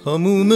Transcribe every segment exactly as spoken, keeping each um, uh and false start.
تموم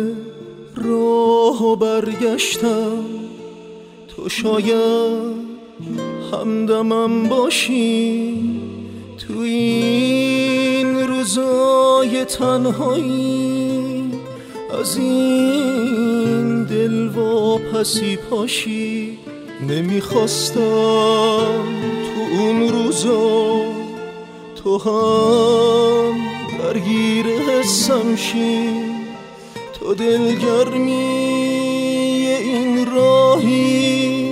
راه برگشتم، تو شاید همدمم باشی تو این روزای تنهایی، از این دل واپسی پاشی. نمیخواستم تو اون روزا تو هم درگیر حسم شی، تو دلگرمی این راهی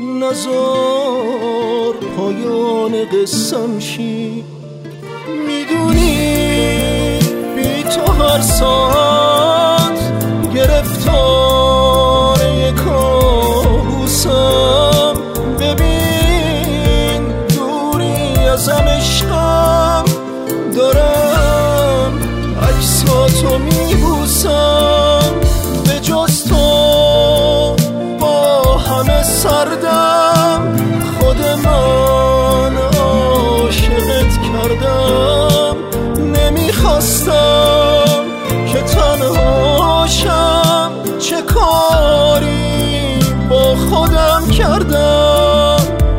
نزار پایان قصم شی. میدونی بی تو هر ساعت گرفتار یک کابوسم، ببین دوری ازم عشقم، دارم عکساتو میبوسم. به جز تو با همه سردم، خود من عاشقت کردم. نمیخواستم که تنهاشم، چه کاری با خودم کردم.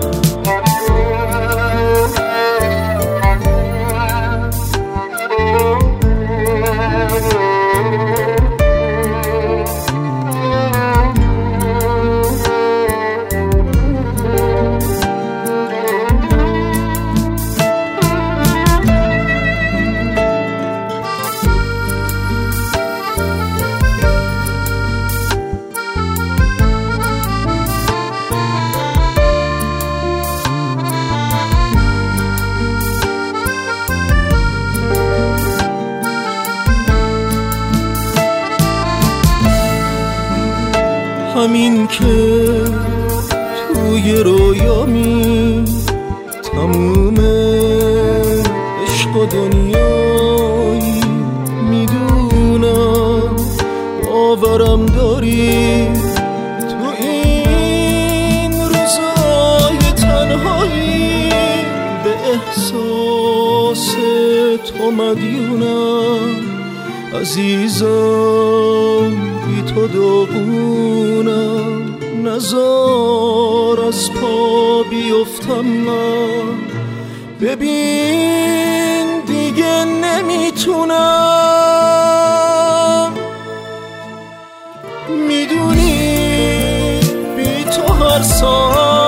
همین که توی رویامی تموم عشق و دنیایی، میدونم باورم داری تو این روزای تنهایی. به احساس تو مدیونم عزیزم، بی تو داغونم. نزار از پا بیفتم من، ببین دیگه نمیتونم. میدونی بی تو هر ساعت